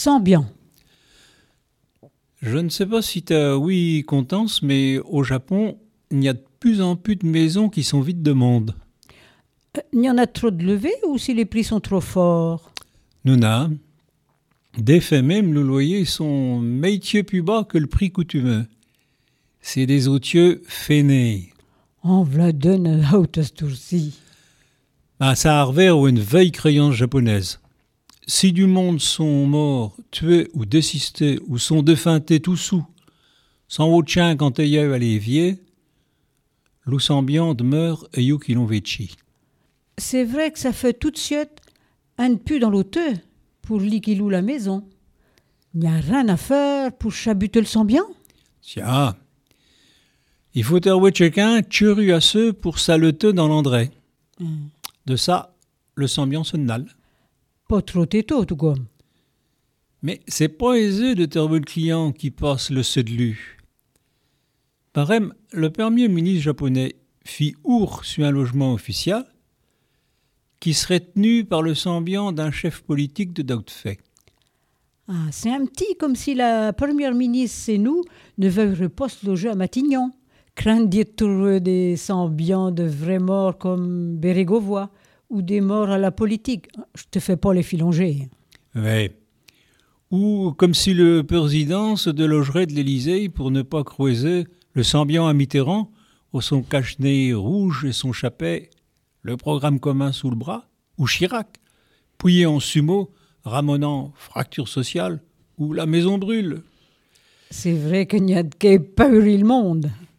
Sambian. Je ne sais pas si tu as oui contenance, mais au Japon, il y a de plus en plus de maisons qui sont vides de monde. Il y en a trop de levées ou si les prix sont trop forts? Nouna, des faits même, le loyer sont métier plus bas que le prix coutumeux. C'est des autieux feinés. En v'là donne haute tourci. Ça a revers ou une vieille créance japonaise. Si du monde sont morts, tués ou désistés, ou sont défuntés tout sous, sans autre chien quand ayeu à l'évier, l'oussambian demeure et you qui l'ont véchi. C'est vrai que ça fait tout de suite un pu dans l'auteur pour liquilou la maison. Il n'y a rien à faire pour chabuter le sambian. Tiens, il faut avouer quelqu'un turu à ceux pour saleter dans l'andré. De ça, le sambian se nale. Pas trop této, tout comme. Mais c'est pas aisé de trouver le client qui passe le sedlu. Parem, le premier ministre japonais fit ours sur un logement officiel qui serait tenu par le sambian d'un chef politique de Dautfei. Ah, c'est un petit comme si la première ministre, c'est nous, ne veuille pas se loger à Matignon. Craindre d'y trouver des sambians de vrais morts comme Bérégovois ou des morts à la politique. Je te fais pas les filonger. Ouais. Ou comme si le président se délogerait de l'Élysée pour ne pas croiser le sambian à Mitterrand au son cache-nez rouge et son chapelet, le programme commun sous le bras, ou Chirac, pouillé en sumo, ramonant fracture sociale, ou la maison brûle. C'est vrai qu'il n'y a de qu'à pas le monde.